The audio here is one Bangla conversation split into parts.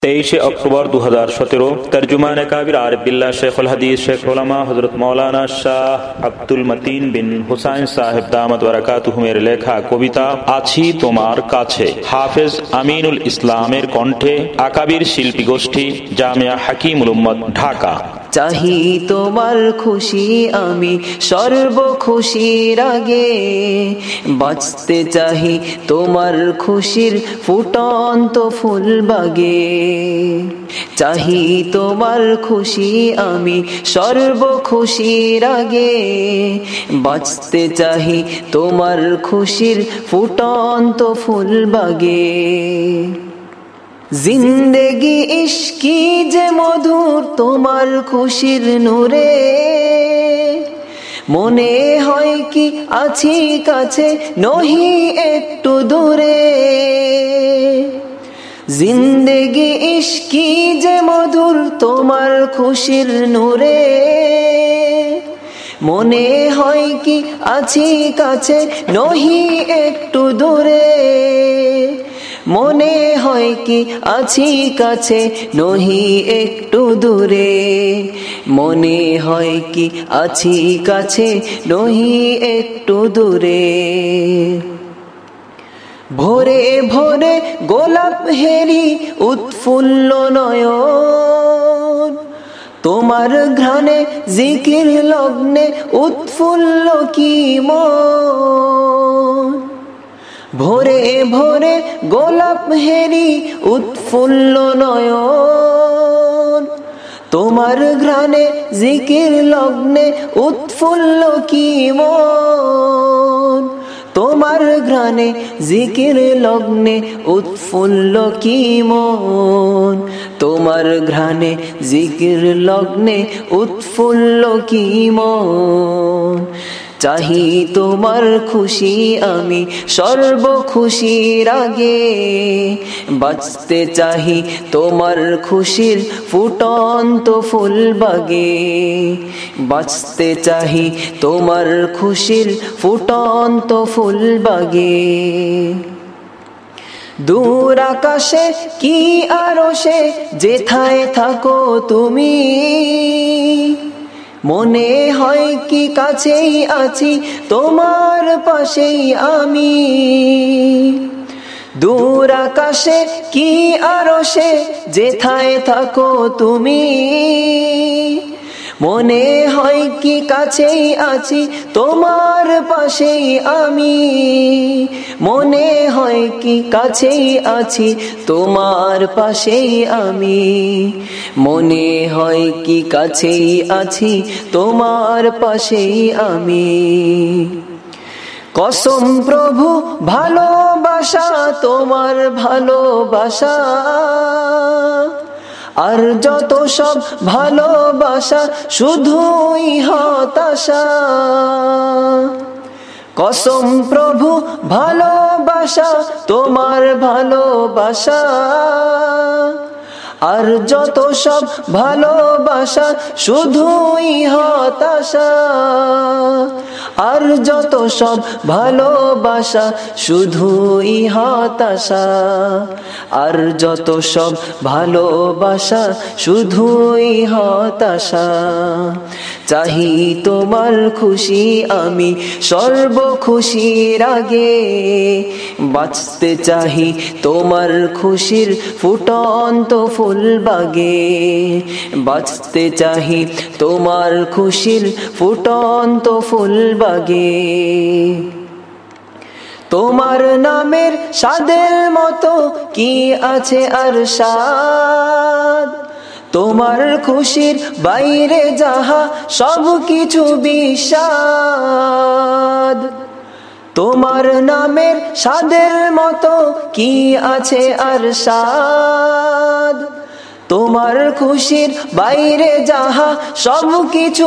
23 অক্টোবর 2017 তর্জুমানে কাবির আরিফ বিল্লাহ শেখুল হাদিস শেখ উলামা হযরত মাওলানা শাহ আব্দুল মতিন বিন হুসাইন সাহেব দামাত বারাকাতুহুমের লেখা কবিতা আছি তোমার কাছে। হাফেজ আমিনুল ইসলামের কণ্ঠে আকাবির শিল্পী গোষ্ঠী, জামিয়া হাকিমুল উম্মত, ঢাকা। চাহি তোমার খুশি আমি সর্ব খুশির আগে, বাঁচতে চাহি তোমার খুশির ফুটন্ত ফুল বাগে। চাহি তোমার খুশি আমি সর্ব খুশির আগে, বাঁচতে চাহি তোমার খুশির ফুটন্ত ফুল বাগে। জিন্দেগি ইশকি যে মধুর তোমার খুশির নূরে, মনে হয় কি আছি কাছে নহি একটু দূরে। জিন্দেগি ইশকি যে মধুর তোমার খুশির নূরে, মনে হয় কি আছি কাছে নহি একটু দূরে। মনে হয় কি আছি কাছে নহি একটু দূরে। মনে হয় কি আছি কাছে নহি একটু দূরে। ভোরে ভোরে গোলাপ হেরি উৎফুল্ল নয়ন, তোমার ঘ্রাণে জিকির লগ্নে উৎফুল্ল কি মন। ভোরে ভোরে গোলাপ হেরি উৎফুল্ল নয়ন, তোমার ঘ্রাণে জিকির লগ্নে উৎফুল্ল কি মন। তোমার ঘ্রাণে জিকির লগ্নে উৎফুল্ল কি মন। তোমার ঘ্রাণে জিকির লগ্নে উৎফুল্ল কি মন। চাহি তোমার খুশি আমি সর্ব খুশির আগে, বাঁচতে চাহি তোমার খুশির ফুটন্ত ফুল বাগে। বাঁচতে চাহি তোমার খুশির ফুটন্ত ফুল বাগে। দূর আকাশে কি আরশে যেথায় থাকো তুমি, মনে হয় কি কাছেই আছি তোমার পাশেই আমি। দূর আকাশে কি আরশে যেথায় থাকো তুমি, মনে হয় কি কাছেই আছি তোমার পাশেই আমি। মনে হয় কি কাছেই আছি তোমার পাশেই আমি। মনে হয় কি কাছেই আছি তোমার পাশেই আমি। কসম প্রভু ভালোবাসা তোমার ভালোবাসা, আর যত সব ভালোবাসা শুধুই হতাশা। কসম প্রভু ভালোবাসা তোমার ভালোবাসা, আর যত সব ভালোবাসা শুধুই হতাশা। আর যত সব ভালোবাসা শুধুই হতাশা। আর যত সব ভালোবাসা শুধুই হতাশা। চাহি তোমার খুশি আমি সর্ব খুশির আগে, বাঁচতে চাহি তোমার খুশির ফুটন্ত ফুল বাগে। বাঁচতে চাহি তোমার খুশির ফুটন্ত ফুল বাগে। তোমার নামের স্বাদের মতো কি আছে আর স্বাদ, তোমার খুশির বাইরে যাহা সব কিছু বিষাদ। তোমার নামের স্বাদের মতো কি আছে আর স্বাদ, তোমার খুশির বাইরে যাহা সব কিছু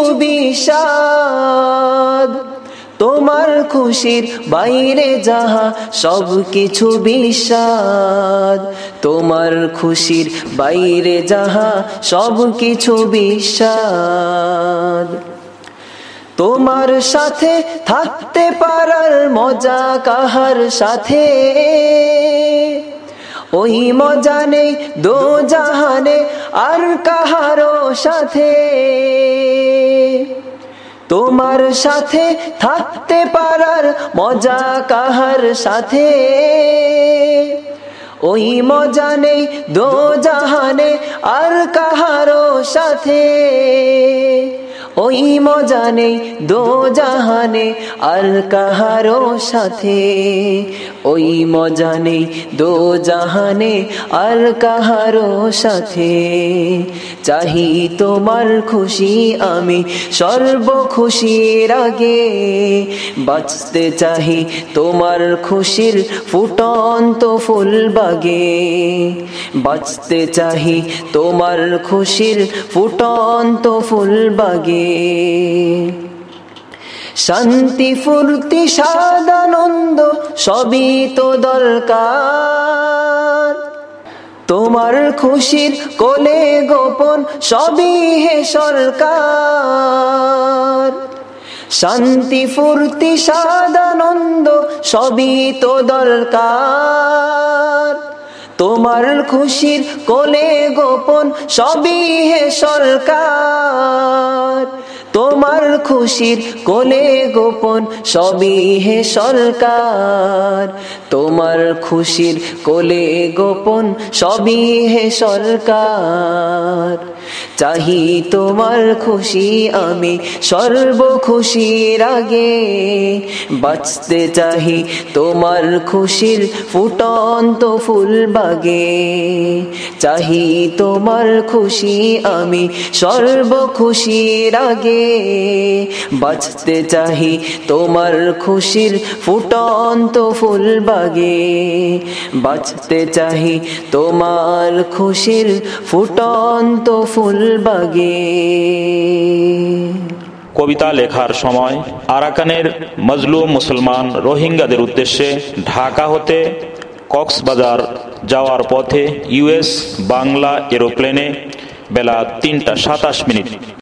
বিষাদ। তোমার খুশির বাইরে যাহা সব কিছু বিষাদ। তোমার খুশির বাইরে যাহা সব কিছু বিষাদ। তোমার সাথে থাকতে পারার মজা কাহার সাথে, ওই মজা নেই দো জাহানে আর কাহারো সাথে। তোমার সাথে থাকতে পারার মজা কাহার সাথে। ওই মজা নেই দো জাহানে আর কাহারো সাথে। ওই মজা নেই দো জাহানে আর কাহারো সাথে। ওই মজা নেই দো জাহানে আর কাহারো সাথে। চাহি তোমার খুশি আমি সর্ব খুশির আগে। বাঁচতে চাহি তোমার খুশির ফুটন্ত ফুল বাগে। বাঁচতে চাহি তোমার খুশির ফুটন্ত ফুল বাগে। শান্তি ফুর্তি সাদানন্দ সবই তো দরকার। তোমার খুশির কোলে গোপন সবই হে সরকার। শান্তি ফুর্তি সাদানন্দ সবই তো দরকার। তোমার খুশির কোলে গোপন সবই হে সরকার। তোমার খুশির কোলে গোপন সবই হে সরকার। তোমার খুশির কোলে গোপন সবই হে সরকার। চাহি তোমার খুশি আমি সর্ব খুশির আগে। বাঁচতে চাহি তোমার খুশির ফুটন্ত ফুল বাগে। চাহি তোমার খুশি আমি সর্ব খুশির আগে। বাঁচতে চাহি তোমার খুশির ফুটন্ত ফুল বাগে। বাঁচতে চাহি তোমার খুশির ফুটন্ত ফুল বাগে। কবিতা লেখার সময় আরাকানের মজলুম মুসলমান রোহিঙ্গাদের উদ্দেশ্যে ঢাকা হতে কক্সবাজার যাওয়ার পথে US বাংলা এরোপ্লেনে বেলা 3টা 27 মিনিট